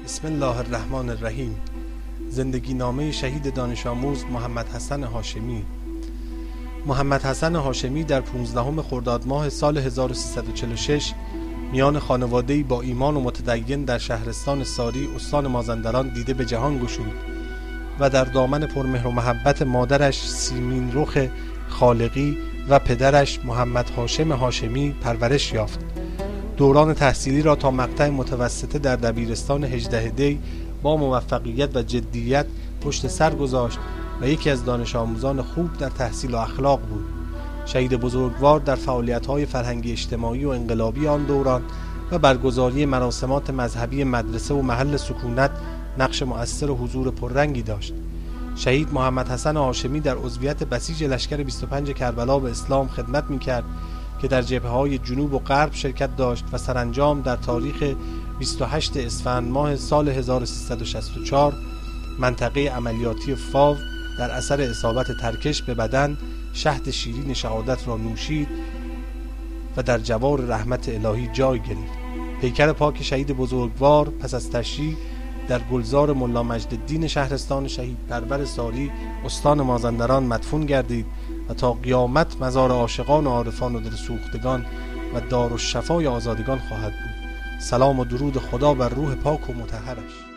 بسم الله الرحمن الرحیم. زندگی نامه شهید دانش آموز محمد حسن هاشمی. محمد حسن هاشمی در 15 خرداد ماه سال 1346 میان خانواده‌ای با ایمان و متدین در شهرستان ساری استان مازندران دیده به جهان گشود و در دامن پرمهر و محبت مادرش سیمین رخ خالقی و پدرش محمد هاشم هاشمی پرورش یافت. دوران تحصیلی را تا مقطع متوسطه در دبیرستان 18 دی با موفقیت و جدیت پشت سر گذاشت و یکی از دانش آموزان خوب در تحصیل و اخلاق بود. شهید بزرگوار در فعالیت‌های فرهنگی اجتماعی و انقلابی آن دوران و برگزاری مراسمات مذهبی مدرسه و محل سکونت نقش مؤثر و حضور پررنگی داشت. شهید محمد حسن هاشمی در عضویت بسیج لشکر 25 کربلا به اسلام خدمت می‌کرد که در جبهه‌های جنوب و غرب شرکت داشت و سرانجام در تاریخ 28 اسفند ماه سال 1364 منطقه عملیاتی فاو در اثر اصابت ترکش به بدن شهد شیرین شهادت را نوشید و در جوار رحمت الهی جای گرفت. پیکر پاک شهید بزرگوار پس از تشییع در گلزار ملا مجدالدین شهرستان شهید پرور ساری استان مازندران مدفون گردید و تا قیامت مزار عاشقان و عارفان و دلسوختگان و دارالشفای آزادگان خواهد بود. سلام و درود خدا بر روح پاک و مطهرش.